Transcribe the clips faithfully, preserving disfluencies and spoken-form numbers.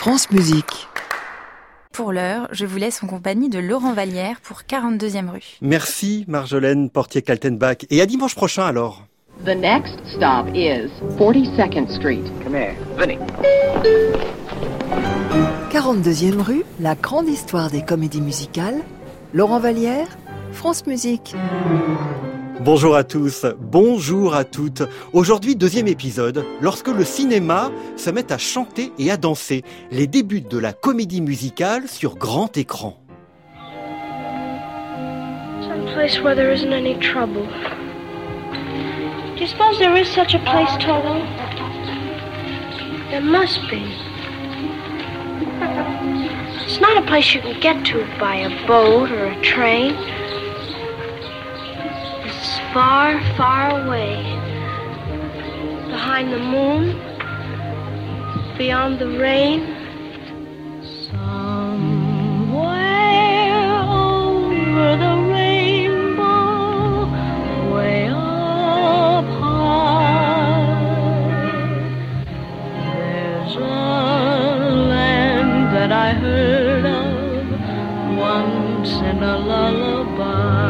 France Musique. Pour l'heure, je vous laisse en compagnie de Laurent Vallière pour quarante-deuxième rue. Merci Marjolaine Portier-Kaltenbach. Et à dimanche prochain alors. The next stop is forty-second Street. Come here. Vinny. quarante-deuxième rue, la grande histoire des comédies musicales. Laurent Vallière, France Musique. Bonjour à tous, bonjour à toutes. Aujourd'hui, deuxième épisode, lorsque le cinéma se met à chanter et à danser. Les débuts de la comédie musicale sur grand écran. Some place where there isn't any trouble. Do you suppose there is such a place, Toto? There must be. It's not a place you can get to by a boat or a train. It's far, far away. Behind the moon, beyond the rain. Somewhere over the rainbow, way up high, there's a land that I heard of once in a lullaby.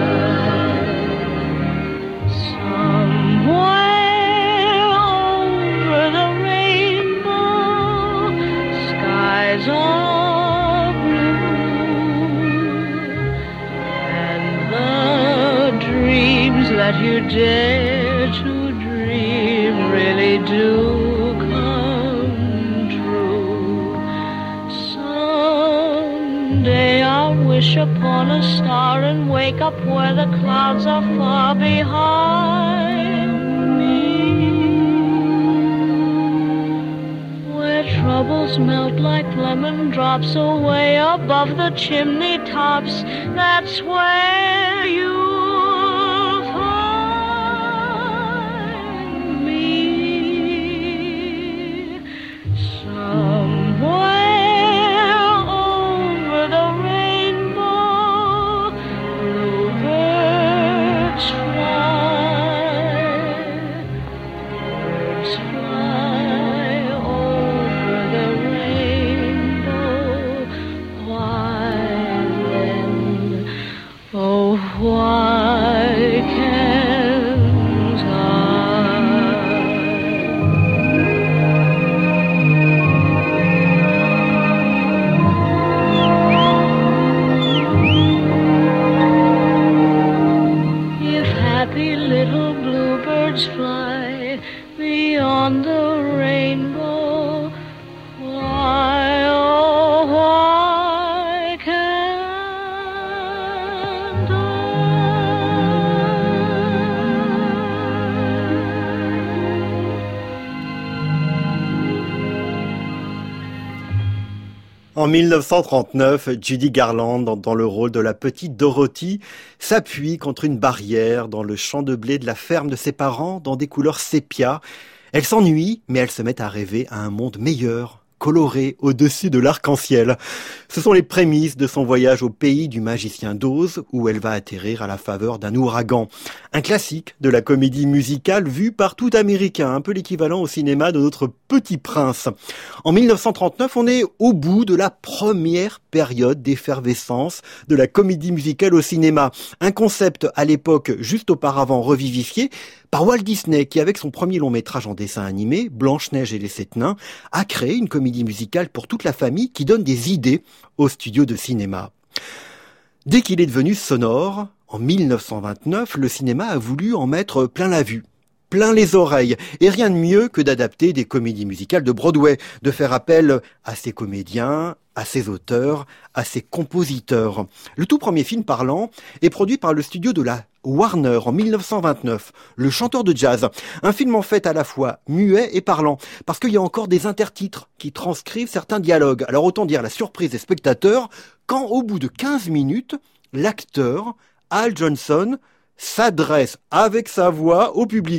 Somewhere over the rainbow, skies are blue, and the dreams that you dare to dream really do come true. Someday I'll wish upon a star and wake up where the clouds are far behind me, where troubles melt like lemon drops away above the chimney tops. That's where you'll find me. Somewhere over the rainbow, bluebirds fly, birds fly over the rainbow. Why then, oh why can't I? If happy little bluebirds fly beyond the rainbow, why, oh why can't I? En dix-neuf cent trente-neuf, Judy Garland, dans le rôle de la petite Dorothy, s'appuie contre une barrière dans le champ de blé de la ferme de ses parents dans des couleurs sépia. Elle s'ennuie, mais elle se met à rêver à un monde meilleur, coloré au-dessus de l'arc-en-ciel. Ce sont les prémices de son voyage au pays du magicien d'Oz, où elle va atterrir à la faveur d'un ouragan. Un classique de la comédie musicale vue par tout Américain, un peu l'équivalent au cinéma de notre Petit Prince. En dix-neuf cent trente-neuf, on est au bout de la première période d'effervescence de la comédie musicale au cinéma. Un concept à l'époque juste auparavant revivifié par Walt Disney, qui avec son premier long métrage en dessin animé, Blanche-Neige et les Sept Nains, a créé une comédie musicale pour toute la famille qui donne des idées aux studios de cinéma. Dès qu'il est devenu sonore, en dix-neuf cent vingt-neuf, le cinéma a voulu en mettre plein la vue, plein les oreilles, et rien de mieux que d'adapter des comédies musicales de Broadway, de faire appel à ses comédiens, à ses auteurs, à ses compositeurs. Le tout premier film parlant est produit par le studio de la Warner en dix-neuf cent vingt-neuf, Le chanteur de jazz. Un film en fait à la fois muet et parlant, parce qu'il y a encore des intertitres qui transcrivent certains dialogues. Alors autant dire la surprise des spectateurs quand au bout de quinze minutes, l'acteur Al Johnson s'adresse avec sa voix au public.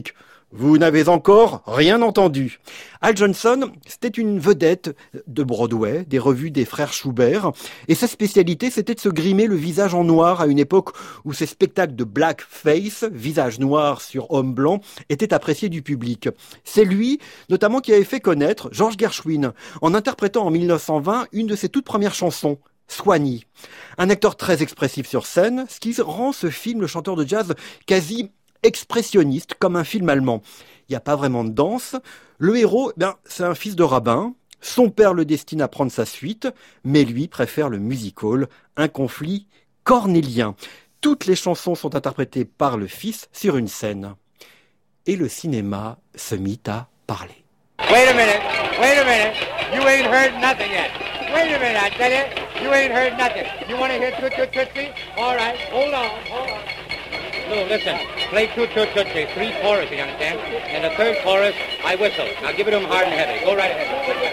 Vous n'avez encore rien entendu. Al Johnson, c'était une vedette de Broadway, des revues des frères Schubert, et sa spécialité, c'était de se grimer le visage en noir à une époque où ces spectacles de blackface, visage noir sur homme blanc, étaient appréciés du public. C'est lui, notamment, qui avait fait connaître George Gershwin, en interprétant en mille neuf cent vingt une de ses toutes premières chansons, Swanee. Un acteur très expressif sur scène, ce qui rend ce film, le chanteur de jazz, quasi expressionniste, comme un film allemand. Il n'y a pas vraiment de danse. Le héros, ben, c'est un fils de rabbin. Son père le destine à prendre sa suite, mais lui préfère le music-hall, un conflit cornélien. Toutes les chansons sont interprétées par le fils sur une scène. Et le cinéma se mit à parler. Wait a minute, wait a minute, you ain't heard nothing yet. Wait a minute, I tell you, you ain't heard nothing. You want to hear Toot Toot Tootsie? All right, hold on, hold on. No, listen, play Toot Toot Tootsie, three choruses, you understand? And the third chorus, I whistle. Now give it to him hard and heavy. Go right ahead.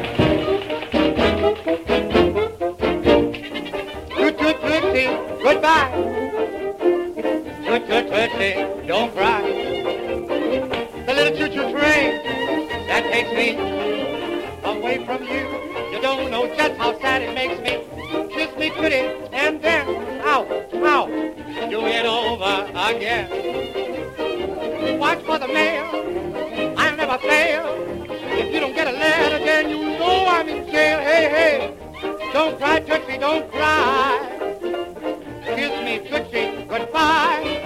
Toot Toot Tootsie, goodbye. Toot Toot Tootsie, don't cry. The little choo-choo train that takes me away from you. You don't know just how sad it makes me. Kiss me pretty and then, ow, ow, do it over again. Watch for the mail, I'll never fail. If you don't get a letter, then you know I'm in jail. Hey, hey, don't cry, Tootsie, don't cry. Kiss me, Tootsie, goodbye.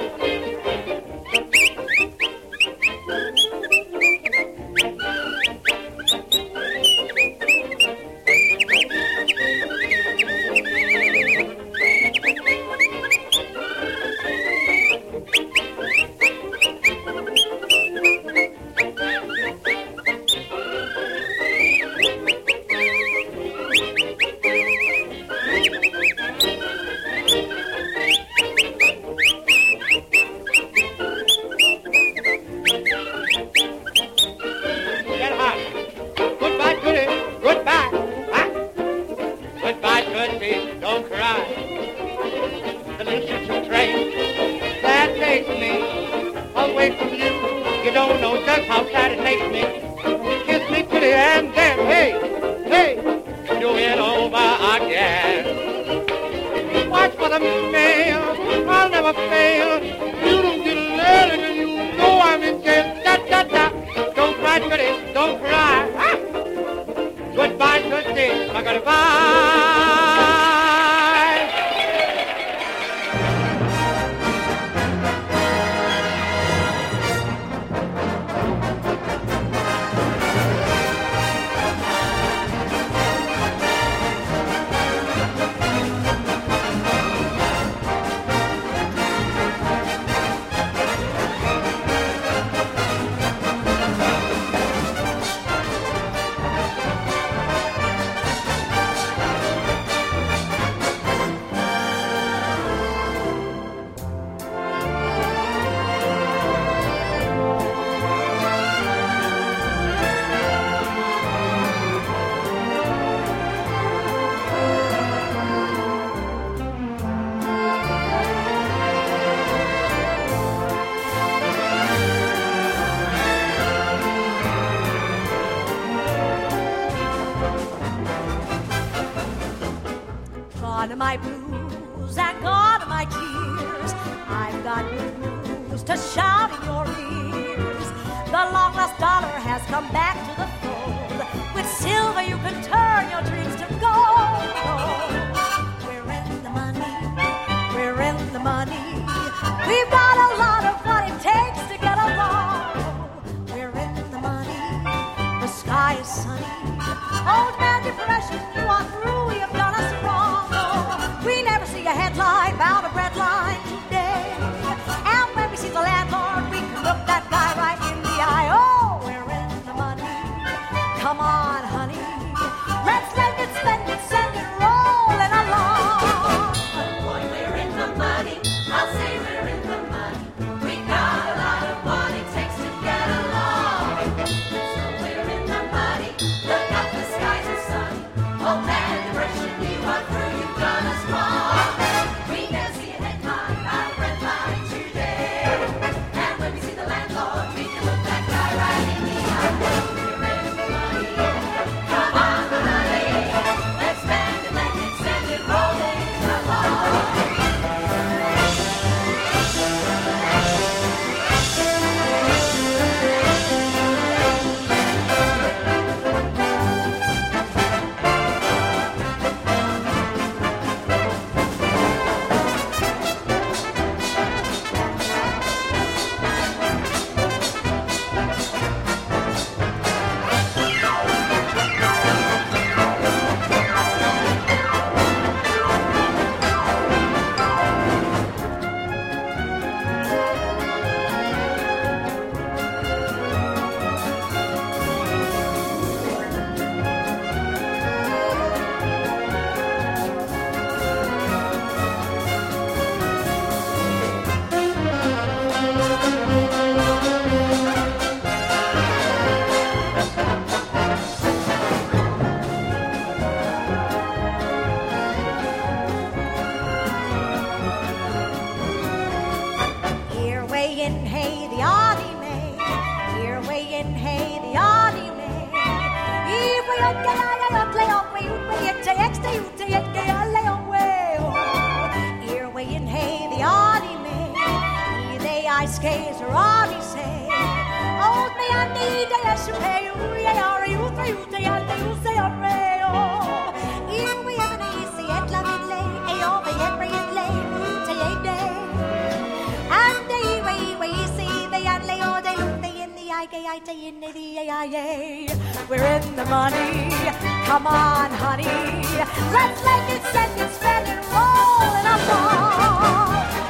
Gone are my blues and gone are my tears. I've got news to shout in your ears. The long lost dollar has come back to the fold. With silver you can turn your dreams to gold. We're in the money, we're in the money. We've got a lot of what it takes to get along. We're in the money, the sky is sunny. Old man depression, you are through, we have done us wrong. Oh, we never see a headline about a bread line today. And when we see the landlord, we can look that guy right in the eye. Oh, we're in the money. Come on, honey. Let's spend it, spend it, send it rolling along. Boy, we're in the money. I'll say we're in the money. We got a lot of what it takes to get along. So we're in the money. Look up, the skies are sunny. Oh man, depression, you are through, you've done us wrong. We never see a headline about a red line today. And when we see the landlord, we can look Skays Ronnie say, old me and need a yes you pay you are you three you say and you say on rayo. Here we have an easy at loving lay, a over every lay, to a day. And the way we see the and lay all day look they in the eye, I say in the eye. We're in the money, come on honey, let's make it send it spend it roll in a ball.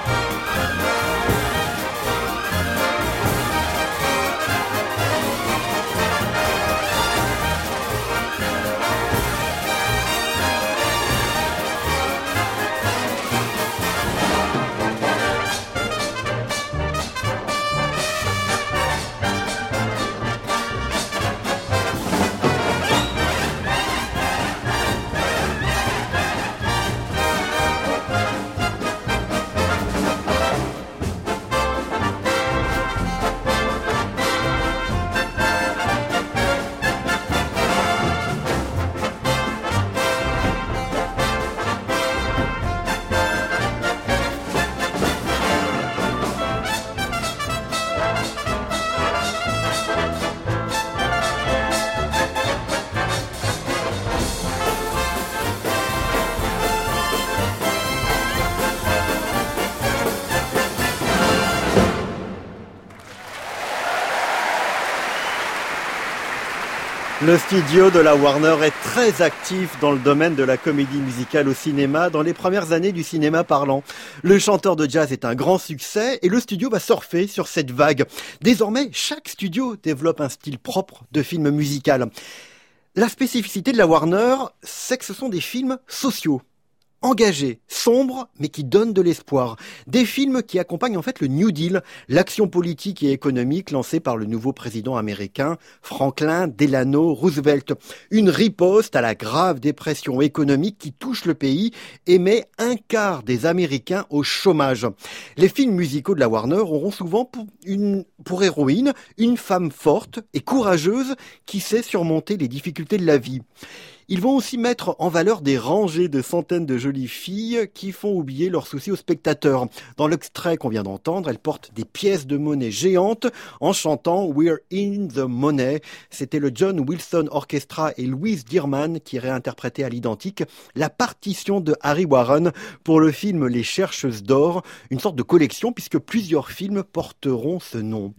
Le studio de la Warner est très actif dans le domaine de la comédie musicale au cinéma dans les premières années du cinéma parlant. Le chanteur de jazz est un grand succès et le studio va surfer sur cette vague. Désormais, chaque studio développe un style propre de film musical. La spécificité de la Warner, c'est que ce sont des films sociaux. Engagés, sombres, mais qui donnent de l'espoir. Des films qui accompagnent en fait le New Deal, l'action politique et économique lancée par le nouveau président américain Franklin Delano Roosevelt. Une riposte à la grave dépression économique qui touche le pays et met un quart des Américains au chômage. Les films musicaux de la Warner auront souvent pour, une, pour héroïne une femme forte et courageuse qui sait surmonter les difficultés de la vie. Ils vont aussi mettre en valeur des rangées de centaines de jolies filles qui font oublier leurs soucis aux spectateurs. Dans l'extrait qu'on vient d'entendre, elles portent des pièces de monnaie géantes en chantant « We're in the money ». C'était le John Wilson Orchestra et Louise Dearman qui réinterprétaient à l'identique la partition de Harry Warren pour le film Les Chercheuses d'or, une sorte de collection puisque plusieurs films porteront ce nom.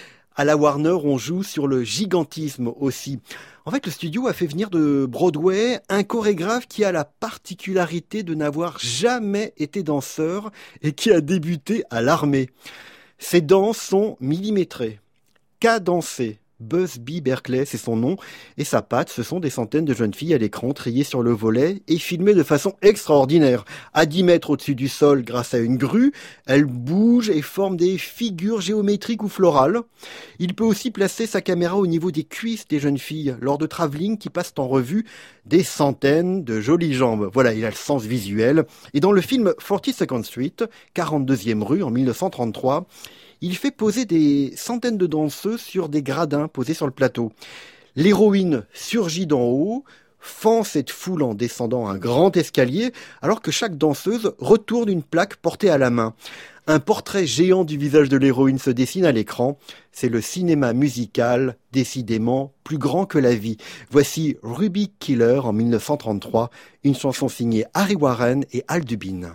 À la Warner, on joue sur le gigantisme aussi. En fait, le studio a fait venir de Broadway un chorégraphe qui a la particularité de n'avoir jamais été danseur et qui a débuté à l'armée. Ses danses sont millimétrées, cadencées. Busby Berkeley, c'est son nom, et sa patte, ce sont des centaines de jeunes filles à l'écran triées sur le volet et filmées de façon extraordinaire. À dix mètres au-dessus du sol, grâce à une grue, elles bougent et forment des figures géométriques ou florales. Il peut aussi placer sa caméra au niveau des cuisses des jeunes filles lors de travelling qui passent en revue des centaines de jolies jambes. Voilà, il a le sens visuel. Et dans le film forty-second Street, quarante-deuxième rue en mille neuf cent trente-trois, il fait poser des centaines de danseuses sur des gradins posés sur le plateau. L'héroïne surgit d'en haut, fend cette foule en descendant un grand escalier, alors que chaque danseuse retourne une plaque portée à la main. Un portrait géant du visage de l'héroïne se dessine à l'écran. C'est le cinéma musical, décidément plus grand que la vie. Voici Ruby Killer en mille neuf cent trente-trois, une chanson signée Harry Warren et Al Dubin.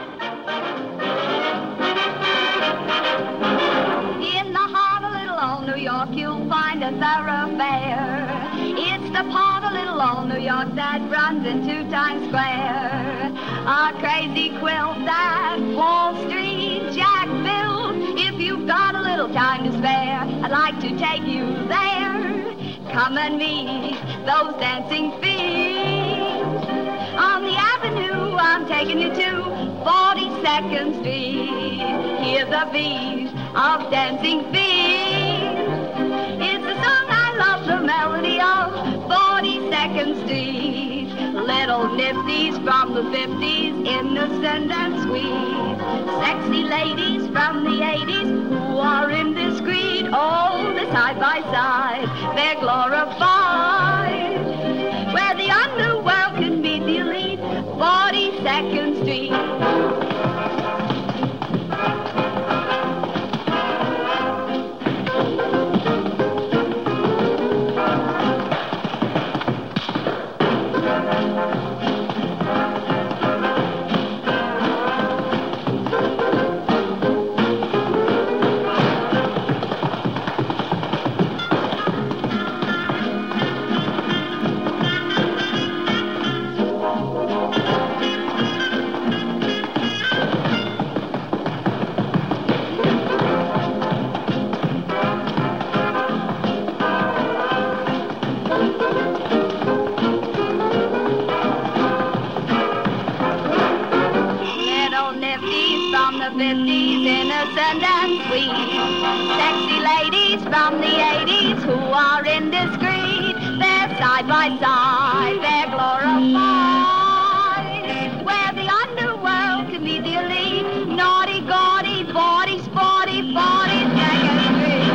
You'll find a thoroughfare. It's the part of little old New York that runs into Times Square. A crazy quilt that Wall Street Jack built. If you've got a little time to spare, I'd like to take you there. Come and meet those dancing feet. On the avenue, I'm taking you to forty-second Street. Hear the beat of dancing feet. It's a song I love, the melody of forty-second Street. Little nifties from the fifties, innocent and sweet. Sexy ladies from the eighties who are indiscreet. Oh, they're side by side, they're glorified. side by side, they're glorified. Where the underworld can meet the elite, naughty, gaudy, bawdy, sporty, bawdy, Second Street.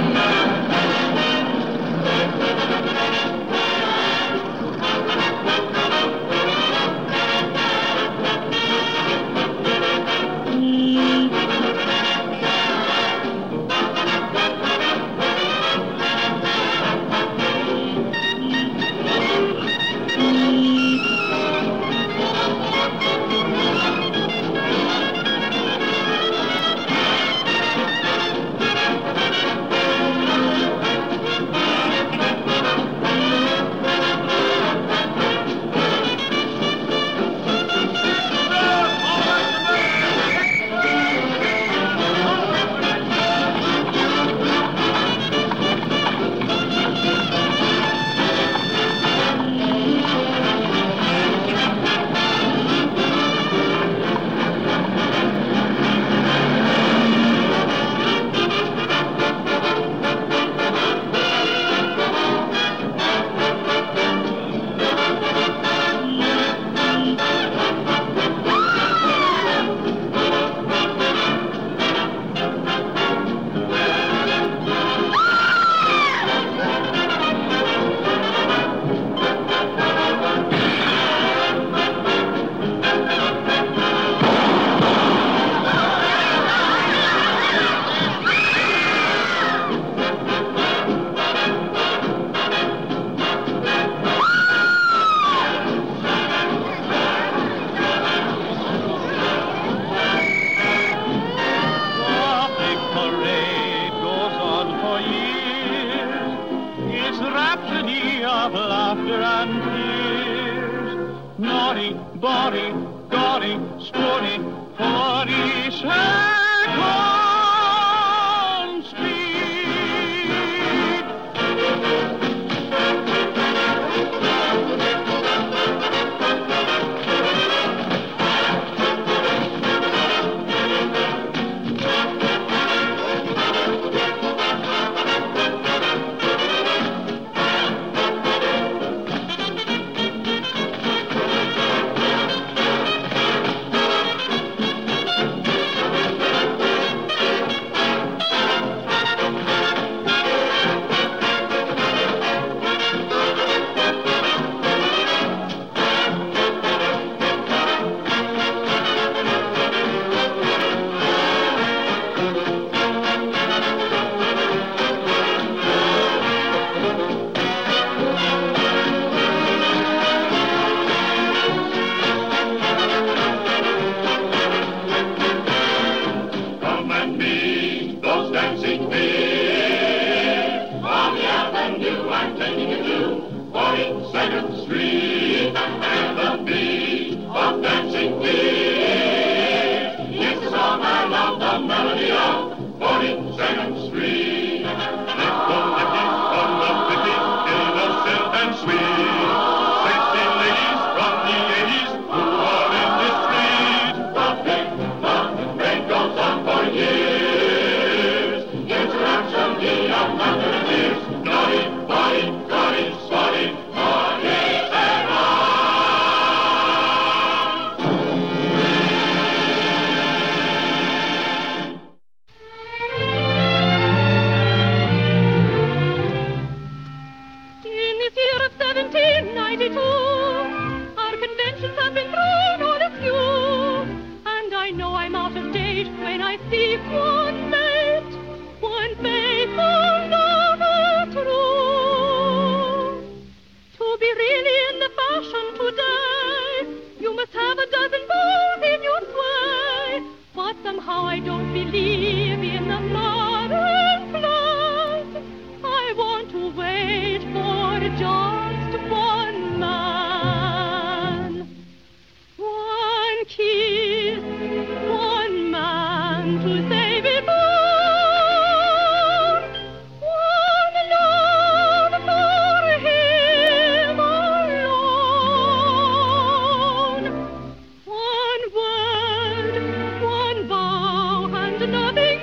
Nothing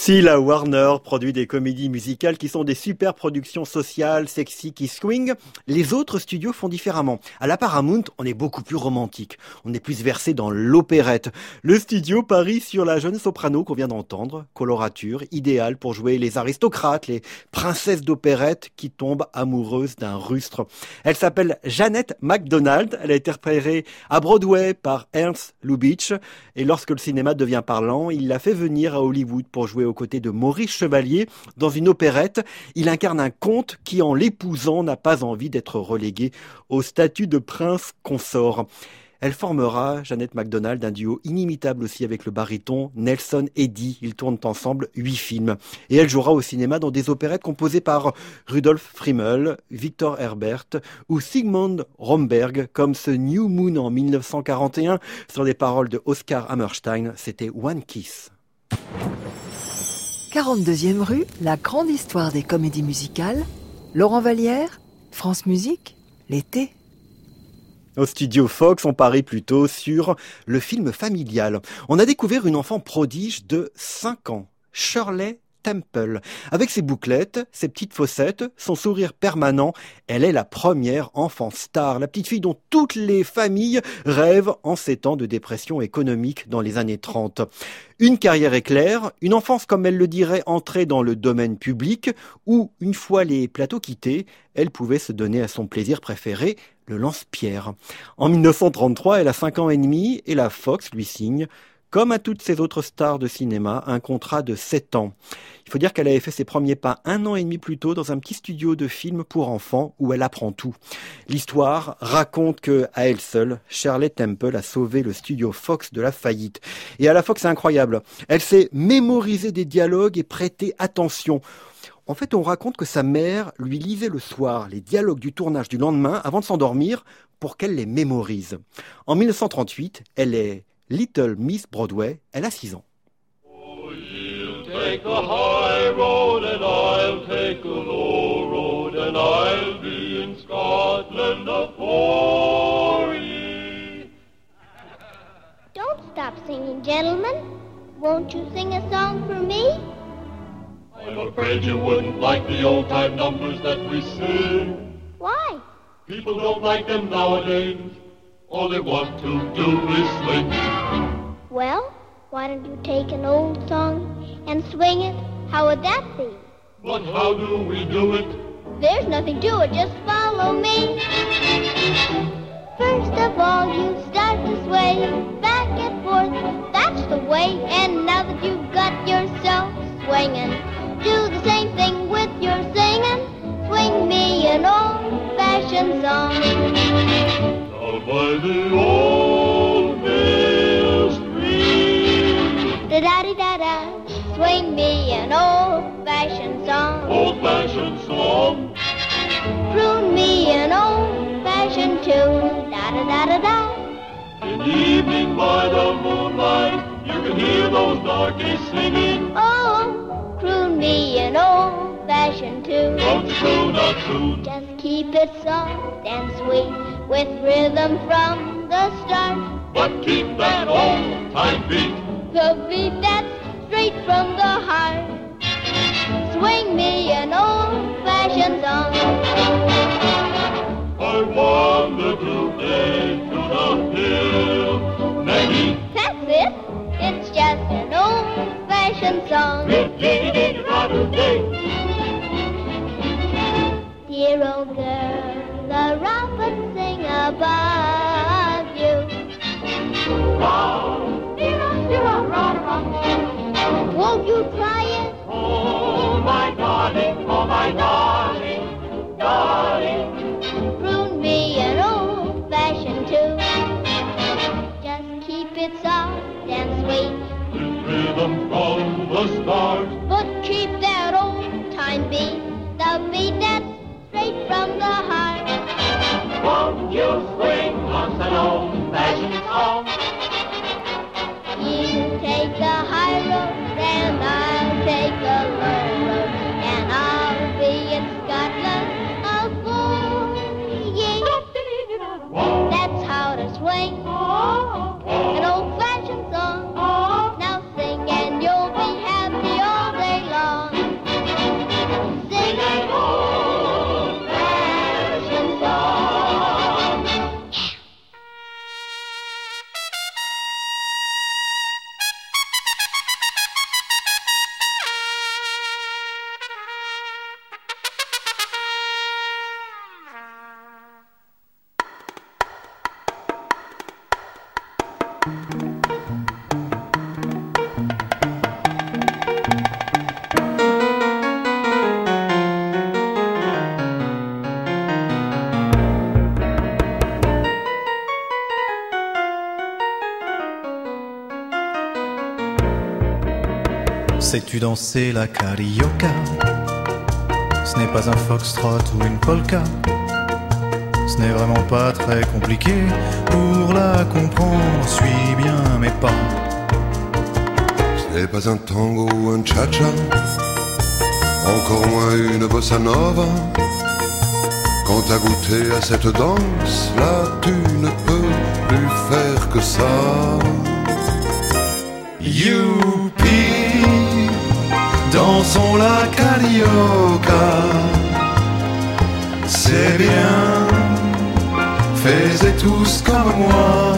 Si la Warner produit des comédies musicales qui sont des super productions sociales, sexy, qui swing, les autres studios font différemment. À la Paramount, on est beaucoup plus romantique. On est plus versé dans l'opérette. Le studio parie sur la jeune soprano qu'on vient d'entendre, colorature, idéale pour jouer les aristocrates, les princesses d'opérette qui tombent amoureuses d'un rustre. Elle s'appelle Jeanette MacDonald. Elle a été repérée à Broadway par Ernst Lubitsch. Et lorsque le cinéma devient parlant, il l'a fait venir à Hollywood pour jouer aux côtés de Maurice Chevalier dans une opérette. Il incarne un comte qui, en l'épousant, n'a pas envie d'être relégué au statut de prince consort. Elle formera, Jeanette MacDonald, un duo inimitable aussi avec le baryton Nelson Eddy. Ils tournent ensemble huit films. Et elle jouera au cinéma dans des opérettes composées par Rudolf Friemel, Victor Herbert ou Sigmund Romberg, comme ce New Moon en dix-neuf cent quarante et un sur les paroles de Oscar Hammerstein. C'était One Kiss. quarante-deuxième rue, la grande histoire des comédies musicales. Laurent Vallière, France Musique, l'été. Au studio Fox, on parie plutôt sur le film familial. On a découvert une enfant prodige de cinq ans, Shirley Temple. Avec ses bouclettes, ses petites fossettes, son sourire permanent, elle est la première enfant star, la petite fille dont toutes les familles rêvent en ces temps de dépression économique dans les années trente. Une carrière éclair, une enfance comme elle le dirait entrée dans le domaine public, où, une fois les plateaux quittés, elle pouvait se donner à son plaisir préféré, le lance-pierre. En dix-neuf cent trente-trois, elle a cinq ans et demi et la Fox lui signe, comme à toutes ses autres stars de cinéma, un contrat de sept ans. Il faut dire qu'elle avait fait ses premiers pas un an et demi plus tôt dans un petit studio de films pour enfants où elle apprend tout. L'histoire raconte que, à elle seule, Shirley Temple a sauvé le studio Fox de la faillite. Et à la Fox, c'est incroyable. Elle sait mémoriser des dialogues et prêter attention. En fait, on raconte que sa mère lui lisait le soir les dialogues du tournage du lendemain avant de s'endormir pour qu'elle les mémorise. En dix-neuf cent trente-huit, elle est Little Miss Broadway, elle a six ans. Oh, you'll take the high road and I'll take the low road and I'll be in Scotland afore ye. Don't stop singing, gentlemen. Won't you sing a song for me? I'm afraid you wouldn't like the old-time numbers that we sing. Why? People don't like them nowadays. All they want to do is swing. Well, why don't you take an old song and swing it? How would that be? But how do we do it? There's nothing to it, just follow me. First of all, you start to sway back and forth. That's the way. And now that you've got yourself swinging, do the same thing with your singing. Swing me an old-fashioned song. By the old mill stream. Da-da-dee-da-da, swing me an old-fashioned song. Old-fashioned song. Croon me an old-fashioned tune. Da-da-da-da-da. In the evening by the moonlight, you can hear those darkies singing. Oh, croon me an old-fashioned tune. Don't you croon a tune. Just keep it soft and sweet, with rhythm from the start. But keep that old-time beat. The beat that's straight from the heart. Swing me an old-fashioned song. I wander today to the hill, Maggie. That's it. It's just an old-fashioned song. Dear old girl, the robin sing above you. Won't you try it? Oh, my darling, oh, my darling, darling. Croon me an old-fashioned tune. Just keep it soft and sweet, with rhythm from the start. but keep that old-time beat, the beat that's straight from the heart. Won't you swing us an old-fashioned song? You take the high road and I'll take the low road, and I'll be in Scotland afore ye. That's how to swing an old-fashioned song. Now sing and you'll be happy all the Sais-tu danser la carioca? Ce n'est pas un foxtrot ou une polka. Ce n'est vraiment pas très compliqué. Pour la comprendre, suis bien mes pas. Ce n'est pas un tango ou un cha-cha, encore moins une bossa nova. Quand t'as goûté à cette danse, là tu ne peux plus faire que ça. Youpi, dansons la carioca. C'est bien, faites tous comme moi.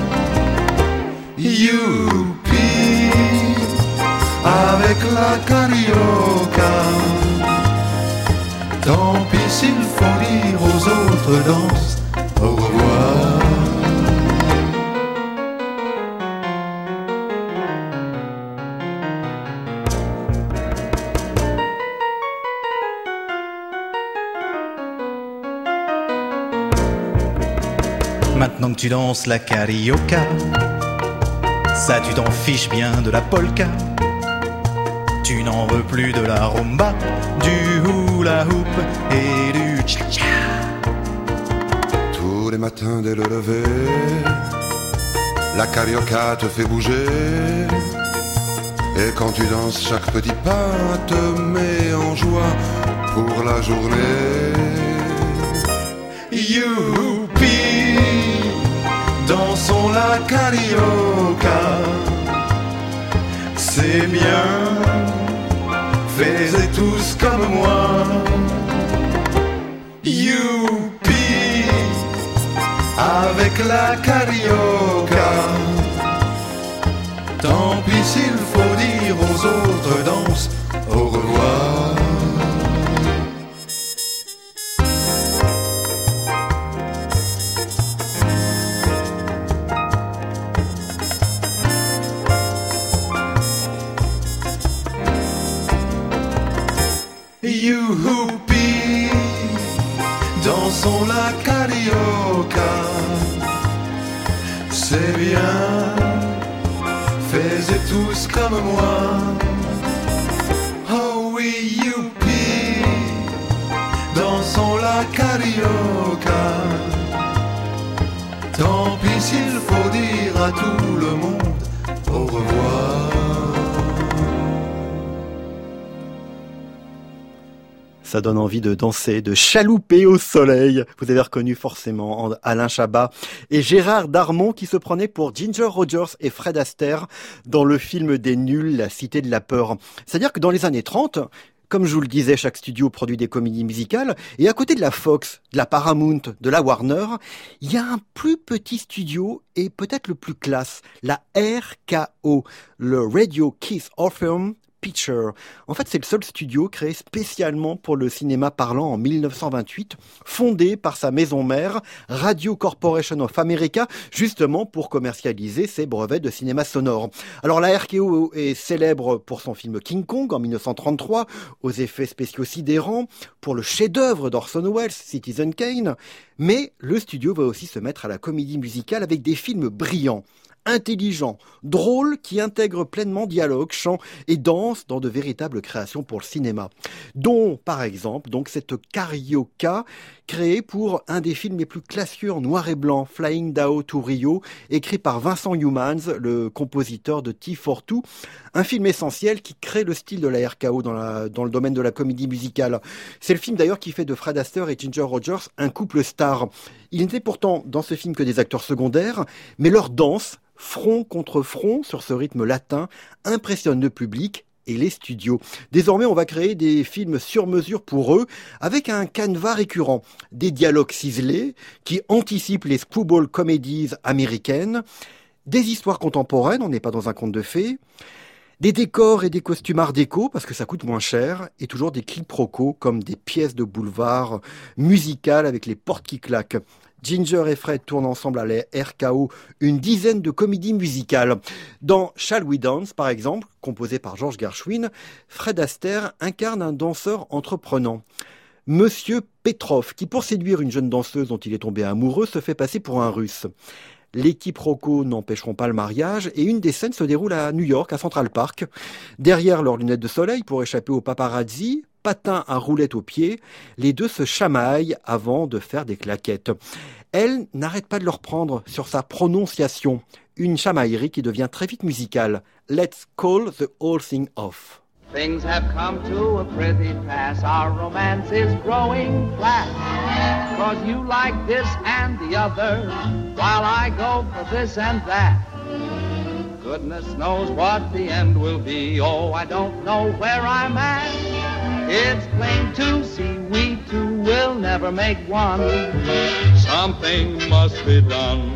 Youpi, avec la carioca. Tant pis s'il faut dire aux autres danses au revoir. Maintenant que tu danses la carioca, ça tu t'en fiches bien de la polka. Tu n'en veux plus de la rumba, du hula hoop et du cha-cha. Tous les matins dès le lever, la carioca te fait bouger. Et quand tu danses, chaque petit pas te met en joie pour la journée. Youpi, dansons la carioca. C'est bien, faites tous comme moi. Youpi, avec la carioca. Tant pis s'il faut dire aux autres danses au revoir. Youpi, dansons la carioca. C'est bien, faites tous comme moi. Oh oui, youpi, dansons la carioca. Tant pis s'il faut dire à tout le monde au revoir. Ça donne envie de danser, de chalouper au soleil. Vous avez reconnu forcément Alain Chabat et Gérard Darmon qui se prenaient pour Ginger Rogers et Fred Astaire dans le film des nuls, La Cité de la Peur. C'est-à-dire que dans les années trente, comme je vous le disais, chaque studio produit des comédies musicales. Et à côté de la Fox, de la Paramount, de la Warner, il y a un plus petit studio et peut-être le plus classe, la R K O, le Radio Kiss Orpheum Picture. En fait, c'est le seul studio créé spécialement pour le cinéma parlant en mille neuf cent vingt-huit, fondé par sa maison mère, Radio Corporation of America, justement pour commercialiser ses brevets de cinéma sonore. Alors la R K O est célèbre pour son film King Kong en mille neuf cent trente-trois, aux effets spéciaux sidérants, pour le chef-d'œuvre d'Orson Welles, Citizen Kane, mais le studio va aussi se mettre à la comédie musicale avec des films brillants, intelligent, drôle, qui intègre pleinement dialogue, chant et danse dans de véritables créations pour le cinéma. Dont, par exemple, donc cette carioca créée pour un des films les plus classieux en noir et blanc, Flying Dao to Rio, écrit par Vincent Youmans, le compositeur de T quarante deux, un film essentiel qui crée le style de la R K O dans, la, dans le domaine de la comédie musicale. C'est le film d'ailleurs qui fait de Fred Astaire et Ginger Rogers un couple star. Ils n'étaient pourtant dans ce film que des acteurs secondaires, mais leur danse, front contre front sur ce rythme latin, impressionne le public et les studios. Désormais, on va créer des films sur mesure pour eux, avec un canevas récurrent, des dialogues ciselés qui anticipent les screwball comedies américaines, des histoires contemporaines, on n'est pas dans un conte de fées, des décors et des costumes art déco, parce que ça coûte moins cher, et toujours des quiproquos comme des pièces de boulevard musicales avec les portes qui claquent. Ginger et Fred tournent ensemble à la R K O une dizaine de comédies musicales. Dans Shall We Dance, par exemple, composé par George Gershwin, Fred Astaire incarne un danseur entreprenant. Monsieur Petrov, qui pour séduire une jeune danseuse dont il est tombé amoureux, se fait passer pour un Russe. L'équipe Rocco n'empêcheront pas le mariage et une des scènes se déroule à New York, à Central Park. Derrière leurs lunettes de soleil pour échapper aux paparazzi, patin à roulettes aux pieds, les deux se chamaillent avant de faire des claquettes. Elle n'arrête pas de leur prendre sur sa prononciation, une chamaillerie qui devient très vite musicale. Let's call the whole thing off. Things have come to a pretty pass. Our romance is growing flat. Cause you like this and the other, while I go for this and that. Goodness knows what the end will be. Oh, I don't know where I'm at. It's plain to see we two will never make one. Something must be done.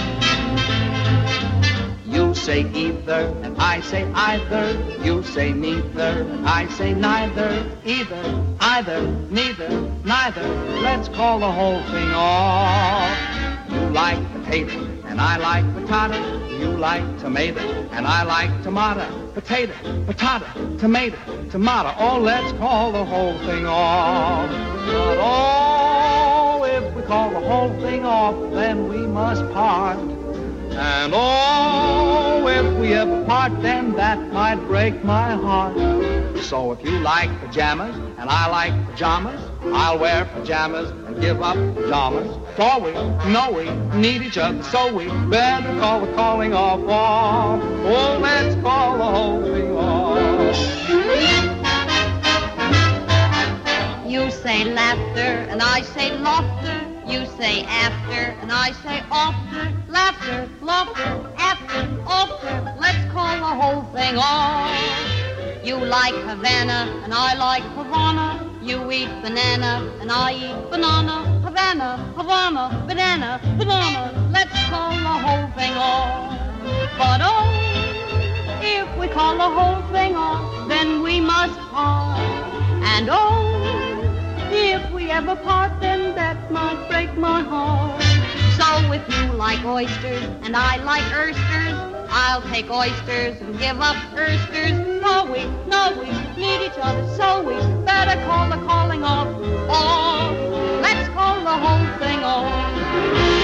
You say either, and I say either. You say neither, and I say neither. Either, either, neither, neither. Let's call the whole thing off. You like potato, and I like potato. You like tomato, and I like tomato. Potato, potato, tomato, tomato. Oh, let's call the whole thing off. But oh, if we call the whole thing off, then we must part. And oh, if we ever part, then that might break my heart. So if you like pajamas and I like pajamas, I'll wear pajamas and give up pajamas. For we know we need each other, so we better call the calling off off. Oh, let's call the whole thing off. You say laughter and I say laughter. You say after, and I say after. Laughter, laughter, after, after. Let's call the whole thing off. You like Havana, and I like Havana. You eat banana, and I eat banana. Havana, Havana, banana, banana. Let's call the whole thing off. But oh, if we call the whole thing off, then we must part. And oh, if we ever part, then that might break my heart. So if you like oysters and I like oysters, I'll take oysters and give up oysters. No, we, no, we need each other, so we better call the calling off. Off. Let's call the whole thing off.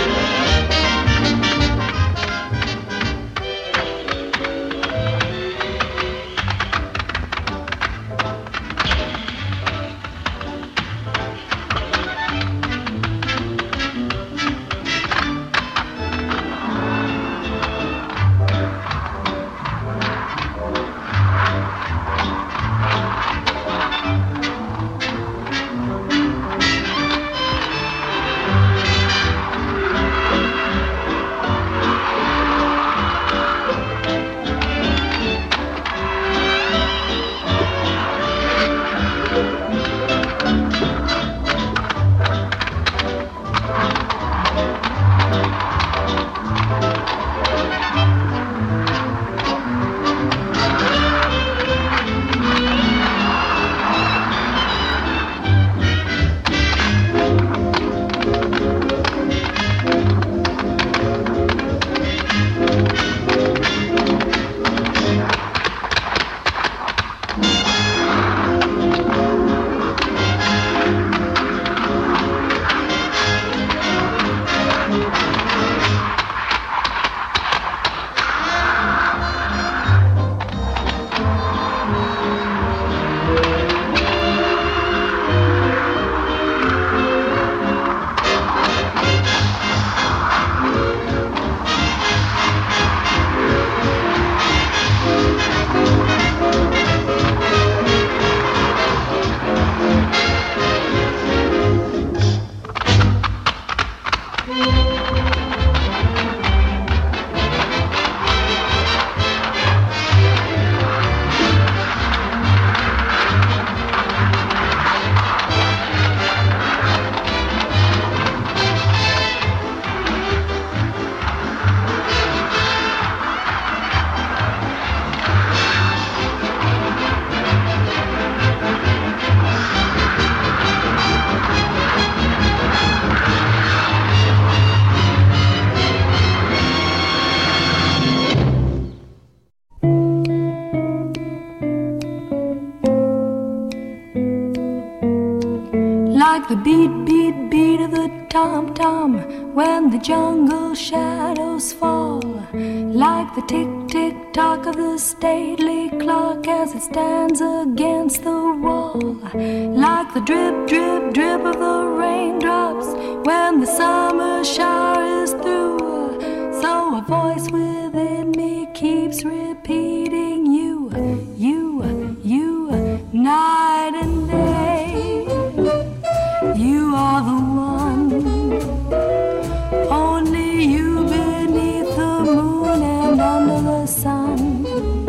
like the beat, beat, beat of the tom-tom when the jungle shadows fall, like the tick, tick, tock of the stately clock as it stands against the wall, like the drip, drip, drip of the raindrops when the summer shower is through. So a voice within me keeps repeating you, you, you, night and day. You are the one, only you beneath the moon and under the sun.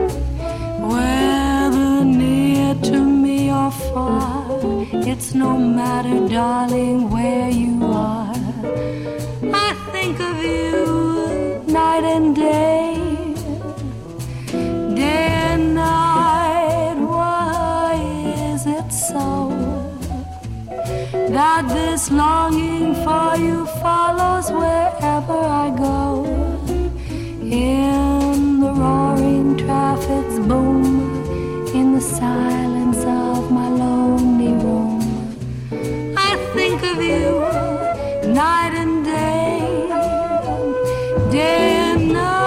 Whether near to me or far, it's no matter, darling, where you are. I think of you night and day, day and night. Why is it so that this longing for you follows wherever I go? In the roaring traffic's boom, in the silence of my lonely room, I think of you night and day, day and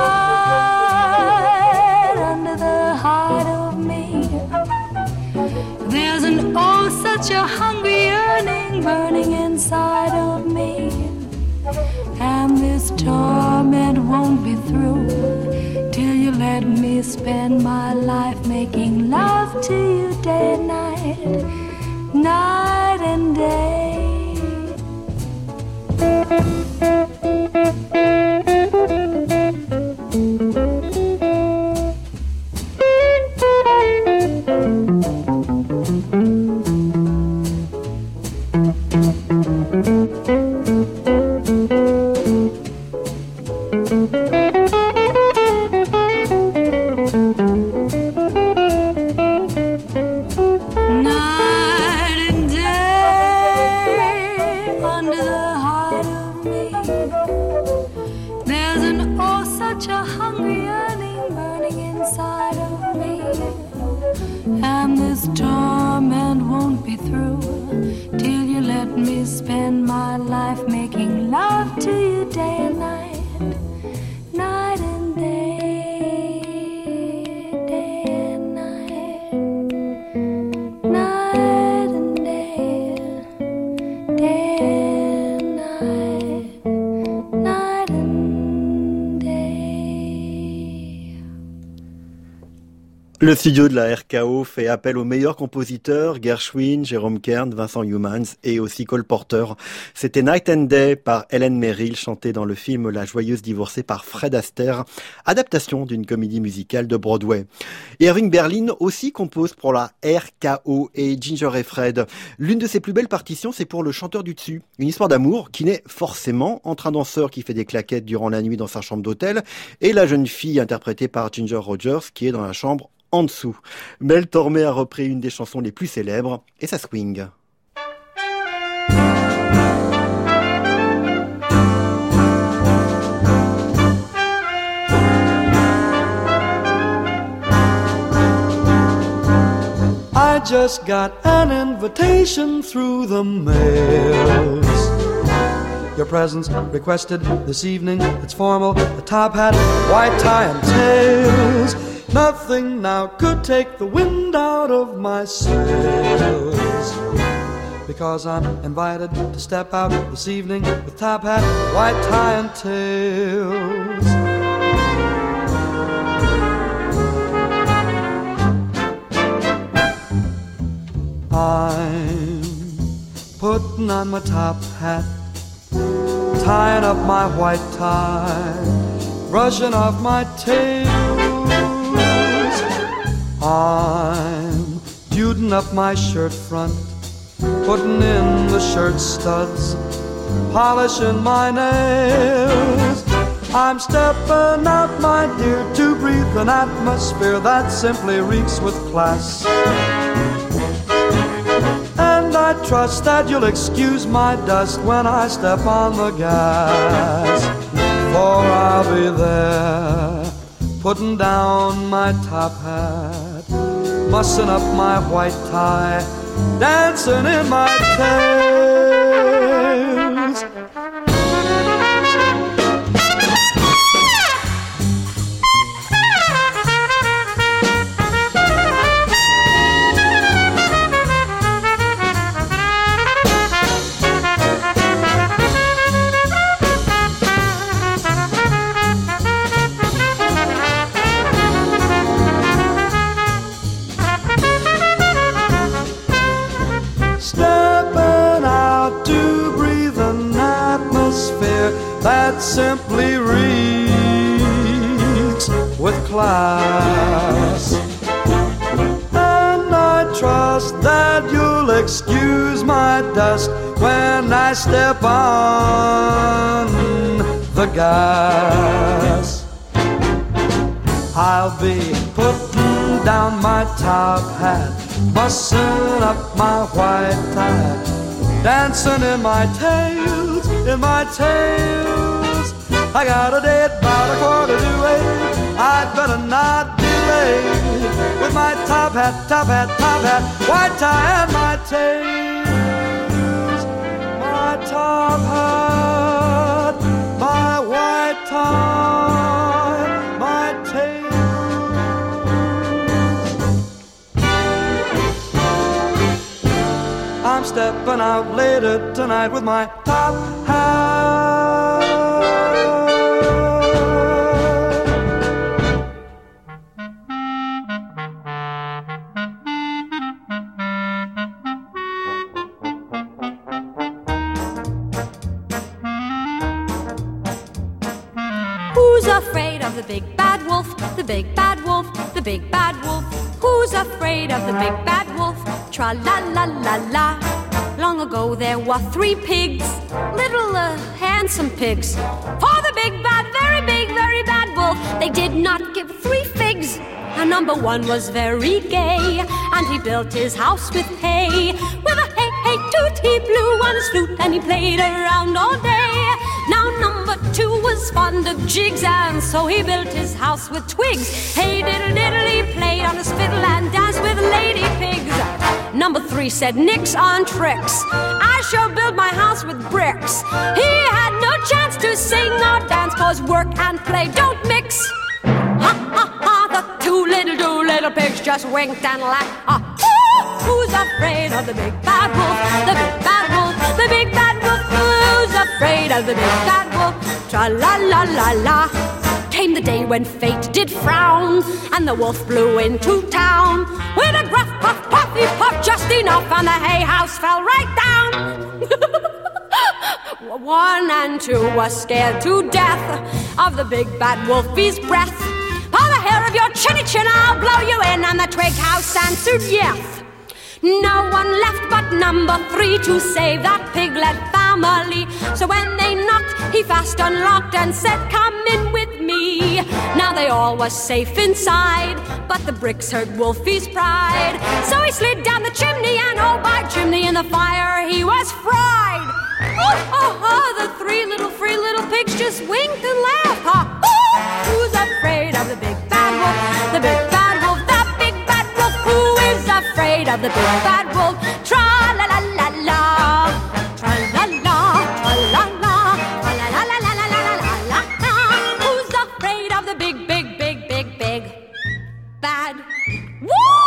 night. Under the heart of me, there's an oh such a hungry yearning burning inside of me, and this torment won't be through till you let me spend my life making love to you day and night, night and day. Le studio de la R K O fait appel aux meilleurs compositeurs, Gershwin, Jérôme Kern, Vincent Youmans et aussi Cole Porter. C'était Night and Day par Helen Merrill, chanté dans le film La Joyeuse Divorcée par Fred Astaire, adaptation d'une comédie musicale de Broadway. Irving Berlin aussi compose pour la R K O et Ginger et Fred. L'une de ses plus belles partitions, c'est pour Le Chanteur du Dessus. Une histoire d'amour qui naît forcément entre un danseur qui fait des claquettes durant la nuit dans sa chambre d'hôtel et la jeune fille interprétée par Ginger Rogers qui est dans la chambre en dessous. Mel Tormé a repris une des chansons les plus célèbres et ça swing. I just got an invitation through the mails. Your presence requested this evening. It's formal, a top hat, white tie and tails. Nothing now could take the wind out of my sails, because I'm invited to step out this evening with top hat, white tie and tails. I'm putting on my top hat, tying up my white tie, brushing off my tails. I'm duding up my shirt front, putting in the shirt studs, polishing my nails. I'm stepping out, my dear, to breathe an atmosphere that simply reeks with class. And I trust that you'll excuse my dust when I step on the gas, for I'll be there, putting down my top hat, mussing up my white tie, dancing in my tails. That simply reeks with class. And I trust that you'll excuse my dust when I step on the gas. I'll be putting down my top hat, mussing up my white tie, dancing in my tails, in my tails. I got a date about a quarter to eight. I'd better not delay with my top hat, top hat, top hat, white tie and my tails. My top hat, my white tie, my tails. I'm stepping out later tonight with my top hat. Who's afraid of the big bad wolf? The big bad wolf, the big bad wolf. Who's afraid of the big bad wolf? Tra-la-la-la-la. Long ago there were three pigs, little uh, handsome pigs. For the big bad, very big, very bad wolf, they did not give three figs. And number one was very gay, and he built his house with hay. With a hey, hey, toot, he blew on his flute, and he played around all day. Now number two was fond of jigs, and so he built his house with twigs. Hey, diddle, diddle, he played on his fiddle and danced with lady pigs. Number three said, nix on tricks, I shall build my house with bricks. He had no chance to sing or dance, cause work and play don't mix. Ha, ha, ha, the two little, two little pigs just winked and laughed. Ah, who's afraid of the big bad wolf? The big bad wolf, the big bad wolf. Who's afraid of the big bad wolf? Tra-la-la-la-la. Came the day when fate did frown, and the wolf blew into town. With a gruff, puff, puffy, puff, just enough, and the hay house fell right down. One and two were scared to death of the big bad wolfie's breath. Pull the hair of your chinny chin, I'll blow you in, and the twig house answered yes. No one left but number three to save that piglet family. So when they knocked, he fast unlocked and said, come in with me. Now they all was safe inside, but the bricks hurt Wolfie's pride. So he slid down the chimney, and oh by chimney, in the fire he was fried. Oh, oh, oh, the three little free little pigs just winked and laughed. Oh, oh, who's afraid of the big bad wolf? The big bad wolf, the big bad wolf. Who is afraid of the big bad wolf? Tra-la-la-la-la, tra-la-la, tra-la-la, tra-la-la-la-la-la-la-la. Who's afraid of the big, big, big, big, big bad wolf?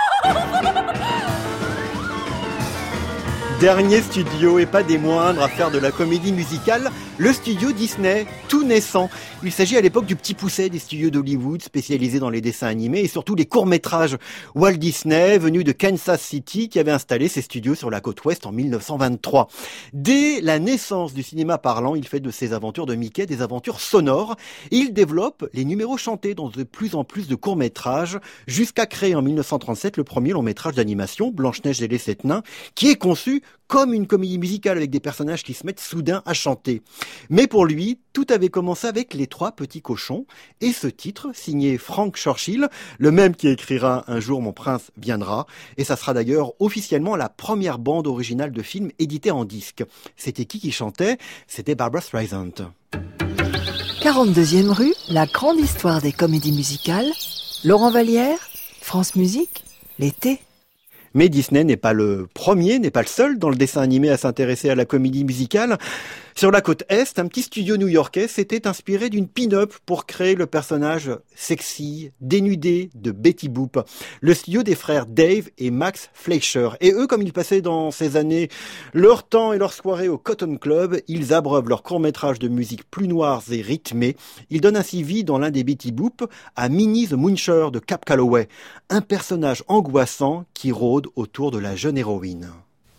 Dernier studio, et pas des moindres, à faire de la comédie musicale, le studio Disney, tout naissant. Il s'agit à l'époque du Petit Pousset des studios d'Hollywood, spécialisés dans les dessins animés et surtout les courts-métrages. Walt Disney, venu de Kansas City, qui avait installé ses studios sur la côte ouest en mille neuf cent vingt-trois. Dès la naissance du cinéma parlant, il fait de ses aventures de Mickey des aventures sonores. Et il développe les numéros chantés dans de plus en plus de courts-métrages, jusqu'à créer en mille neuf cent trente-sept le premier long-métrage d'animation, Blanche-Neige et les Sept Nains, qui est conçu comme une comédie musicale avec des personnages qui se mettent soudain à chanter. Mais pour lui, tout avait commencé avec Les Trois Petits Cochons et ce titre, signé Frank Churchill, le même qui écrira Un jour mon prince viendra, et ça sera d'ailleurs officiellement la première bande originale de film éditée en disque. C'était qui qui chantait? C'était Barbra Streisand. quarante-deuxième rue, la grande histoire des comédies musicales. Laurent Vallière, France Musique, l'été. Mais Disney n'est pas le premier, n'est pas le seul dans le dessin animé à s'intéresser à la comédie musicale. Sur la côte Est, un petit studio new-yorkais s'était inspiré d'une pin-up pour créer le personnage sexy, dénudé de Betty Boop. Le studio des frères Dave et Max Fleischer. Et eux, comme ils passaient dans ces années leur temps et leur soirée au Cotton Club, ils abreuvent leurs courts-métrages de musique plus noirs et rythmés. Ils donnent ainsi vie dans l'un des Betty Boop à Minnie the Muncher de Cab Calloway, un personnage angoissant qui rôde autour de la jeune héroïne.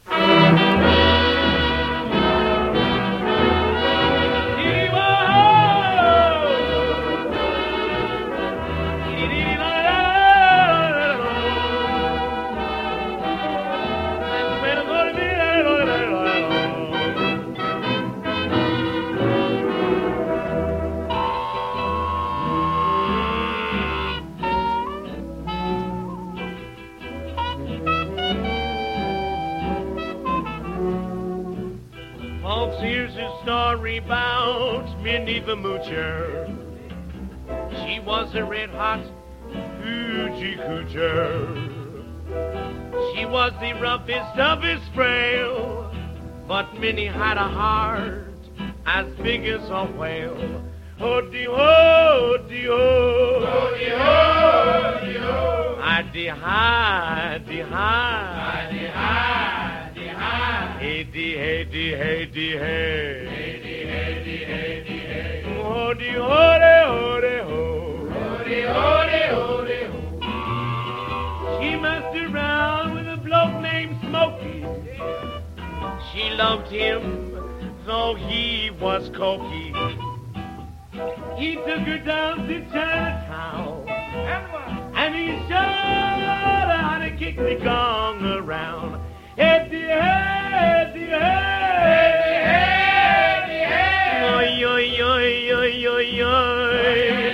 Here's a story about Minnie the Moocher. She was a red-hot hoochie coocher. She was the roughest of his frail, but Minnie had a heart as big as a whale. Ho-dee-ho, dee-ho, ho-dee-ho, dee-ho, hi-dee-hi, dee-hi, hi-dee-hi, dee-hi, hey-dee, hey-dee, hey-dee, hey, hey-dee, hey-dee, hey-dee, hey, ho-dee-ho-dee-ho-dee-ho, ho-dee-ho-dee-ho-dee-ho. She messed around with a bloke named Smokey. She loved him, though he was cokey. He took her down to Chinatown, and he showed her how to kick the gong around. Head the head, the head, head the head. Oi, oi, oi, oi, oi, oi.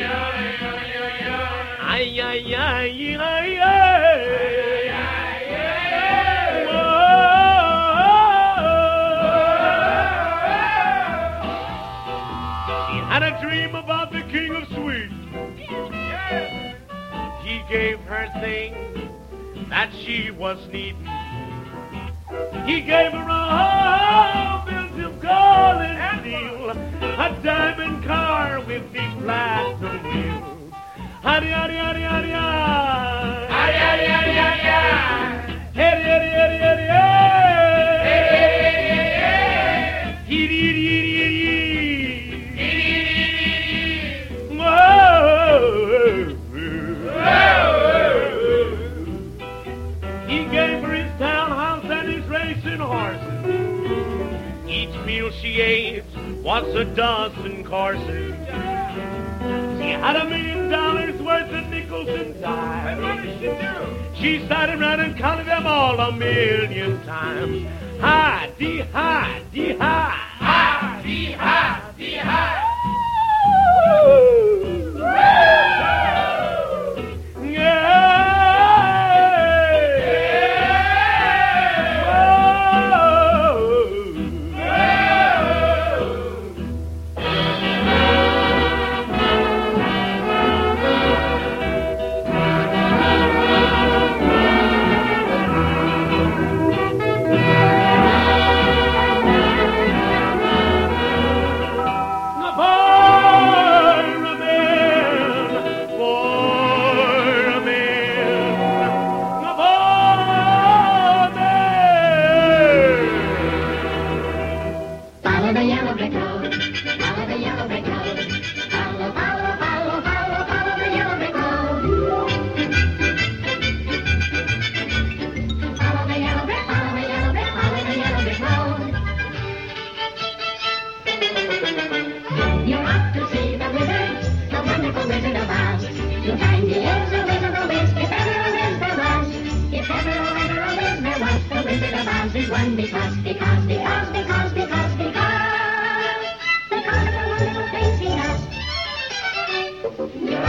Ay, ay, ay, ay, ay. Had a dream about the king of Sweden. He gave her things that she was needing. He gave her a home built of gold and steel, a diamond car with big platinum wheels. Howdy, howdy, howdy, howdy, howdy, howdy, howdy, howdy, howdy, howdy, howdy, howdy, howdy, howdy, he gave her his townhouse and his racing horses. Each meal she ate was a dozen courses. She had a million dollars worth of nickels and dimes. What did she do? She sat around and counted them all a million times. Hi, dee, hi, dee, hi, hi, dee, hi, dee, hi.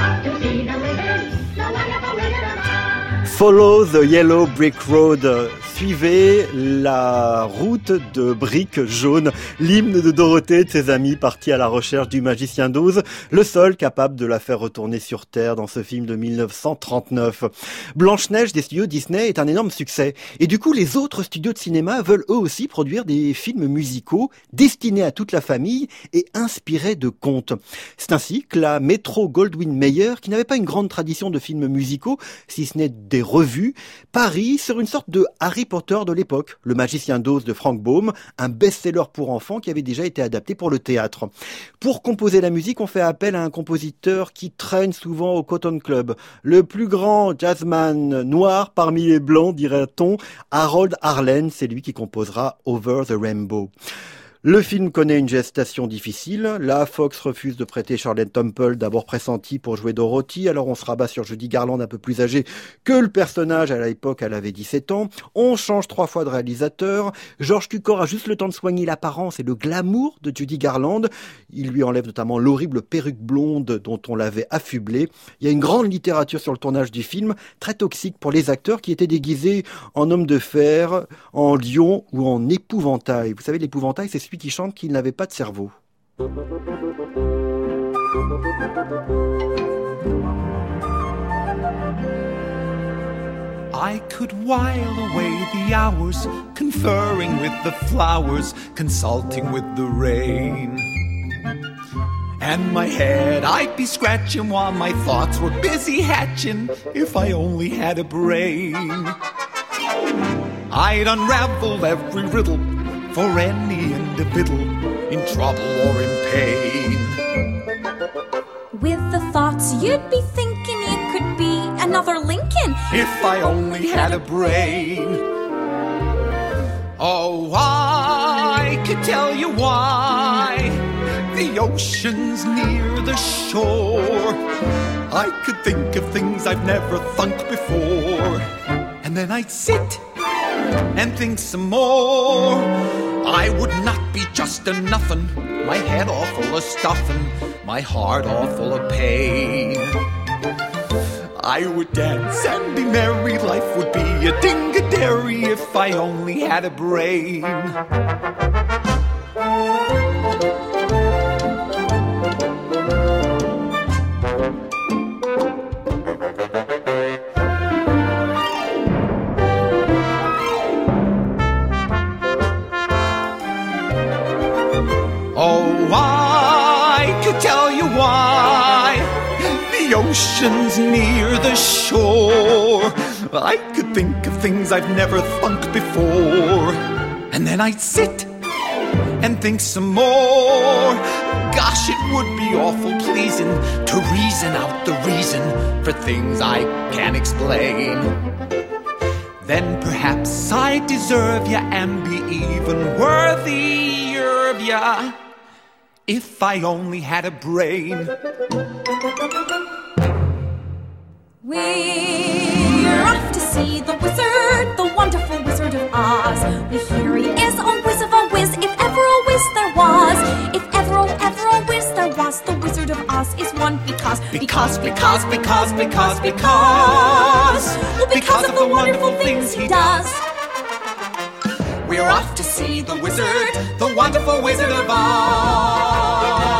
Follow the Yellow Brick Road, suivez la route de briques jaunes, l'hymne de Dorothée et de ses amis partis à la recherche du magicien d'Oz, le seul capable de la faire retourner sur Terre dans ce film de dix-neuf cent trente-neuf. Blanche-Neige des studios Disney est un énorme succès. Et du coup, les autres studios de cinéma veulent eux aussi produire des films musicaux destinés à toute la famille et inspirés de contes. C'est ainsi que la Metro-Goldwyn-Mayer, qui n'avait pas une grande tradition de films musicaux, si ce n'est des revues, parie sur une sorte de Harry Potter de l'époque, Le Magicien d'Oz de Frank Baum, un best-seller pour enfants qui avait déjà été adapté pour le théâtre. Pour composer la musique, on fait appel à un compositeur qui traîne souvent au Cotton Club. Le plus grand jazzman noir parmi les blancs, dirait-on, Harold Arlen, c'est lui qui composera Over the Rainbow. Le film connaît une gestation difficile. La Fox refuse de prêter Charlotte Temple, d'abord pressentie pour jouer Dorothy. Alors on se rabat sur Judy Garland, un peu plus âgée que le personnage. À l'époque, elle avait dix-sept ans. On change trois fois de réalisateur. George Cukor a juste le temps de soigner l'apparence et le glamour de Judy Garland. Il lui enlève notamment l'horrible perruque blonde dont on l'avait affublée. Il y a une grande littérature sur le tournage du film, très toxique pour les acteurs qui étaient déguisés en homme de fer, en lion ou en épouvantail. Vous savez, l'épouvantail, c'est celui qui chante qu'il n'avait pas de cerveau. I could while away the hours, conferring with the flowers, consulting with the rain. And my head I'd be scratching while my thoughts were busy hatching, if I only had a brain. I'd unravel every riddle for any individual in trouble or in pain. With the thoughts you'd be thinking you could be another Lincoln, if I only had a brain. Oh, I could tell you why the ocean's near the shore. I could think of things I've never thunk before, and then I'd sit and think some more. I would not be just a nothin', my head all full of stuffin', my heart all full of pain. I would dance and be merry, life would be a ding-a-dairy if I only had a brain. Oh, I could tell you why the ocean's near the shore. I could think of things I've never thunk before, and then I'd sit and think some more. Gosh, it would be awful pleasing to reason out the reason for things I can't explain. Then perhaps I deserve ya and be even worthier of ya if I only had a brain. We're off to see the wizard, the wonderful Wizard of Oz. We hear he is a whiz of a whiz, if ever a whiz there was. If ever, oh, ever a whiz there was, the Wizard of Oz is one because, because, because, because, because, because, well, because of the wonderful things he does. We're off to see the wizard, the wonderful Wizard of Oz.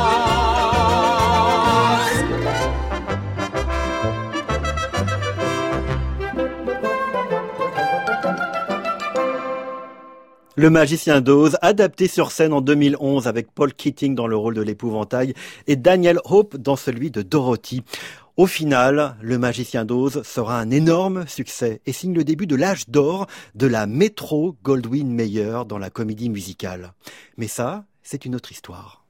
Le Magicien d'Oz, adapté sur scène en deux mille onze avec Paul Keating dans le rôle de l'épouvantail et Daniel Hope dans celui de Dorothy. Au final, Le Magicien d'Oz sera un énorme succès et signe le début de l'âge d'or de la Metro-Goldwyn-Mayer dans la comédie musicale. Mais ça, c'est une autre histoire.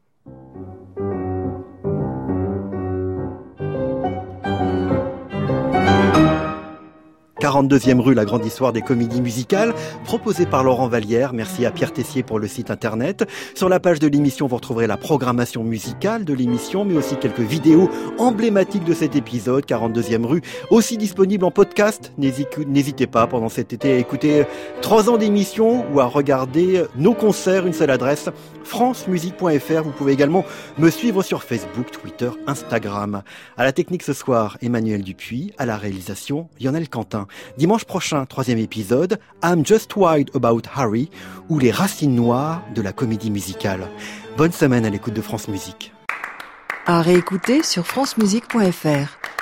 quarante-deuxième rue, la grande histoire des comédies musicales, proposée par Laurent Vallière. Merci à Pierre Tessier pour le site internet. Sur la page de l'émission, vous retrouverez la programmation musicale de l'émission, mais aussi quelques vidéos emblématiques de cet épisode, quarante-deuxième rue, aussi disponible en podcast. N'hésitez pas pendant cet été à écouter trois ans d'émission ou à regarder nos concerts. Une seule adresse, france musique point f r. Vous pouvez également me suivre sur Facebook, Twitter, Instagram. À la technique ce soir, Emmanuel Dupuis. À la réalisation, Lionel Quentin. Dimanche prochain, troisième épisode, I'm Just Worried About Harry, ou les racines noires de la comédie musicale. Bonne semaine à l'écoute de France Musique. À réécouter sur francemusique point f r.